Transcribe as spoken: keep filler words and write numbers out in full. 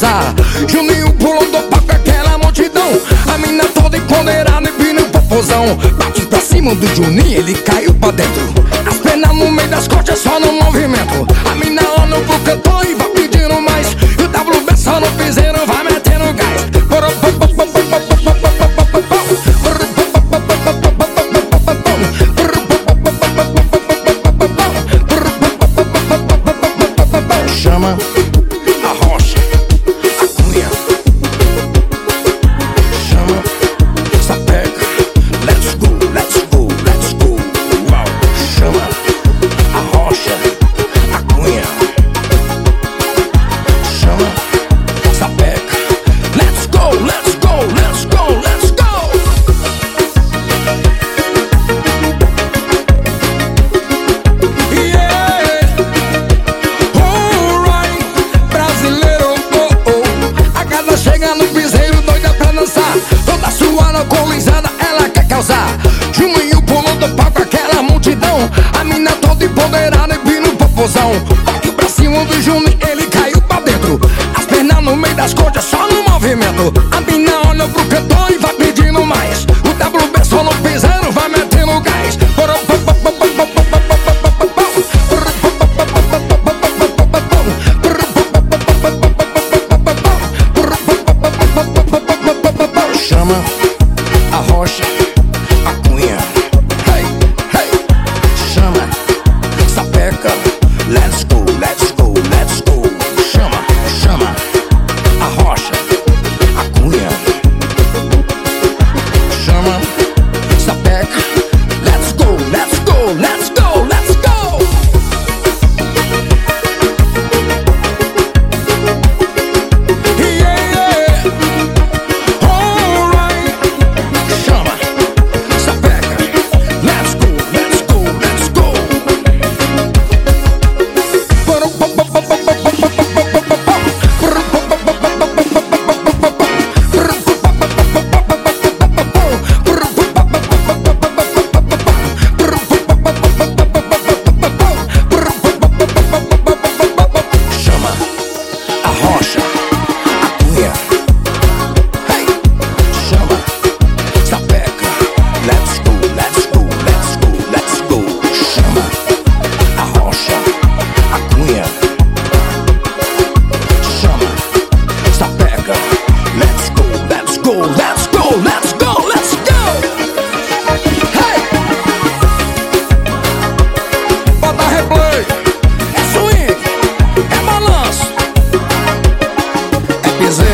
causar. Juninho pulou do palco, aquela multidão, a mina toda empoderada e vindo popozão. Bate pra cima do Juninho, ele caiu pra dentro, as pernas no meio das costas, só no movimento. A mina olha pro cantor e vai pedindo mais, e o W B só no piseiro vai metendo gás. Chama a rocha, a cunha. Chama, sapeca. Let's go, let's go, let's go. Uau. Chama a rocha, a cunha. Chama, sapeca. Let's go, let's go, let's go, let's go. Chega no piseiro, doida pra dançar, toda suada, colizada, ela quer causar. Juninho pulou do palco, aquela multidão, a mina toda empoderada e vindo popozão. Toque pra cima do Juninho, ele caiu pra dentro, as pernas no meio das coxas, só no movimento. A mina olha pro cantor e vai pedindo mais, o W B só no piseiro vai metendo gás. Chama a rocha, a cunha. Hey, hey. Chama, sapeca. Let's go, let's go, let's go. Chama, chama a rocha, a cunha. Chama, sapeca. Let's go, let's go, let's go, let's go. Let's go, let's go, let's go. Hey! Bota replay. É swing, é balanço, é piseiro.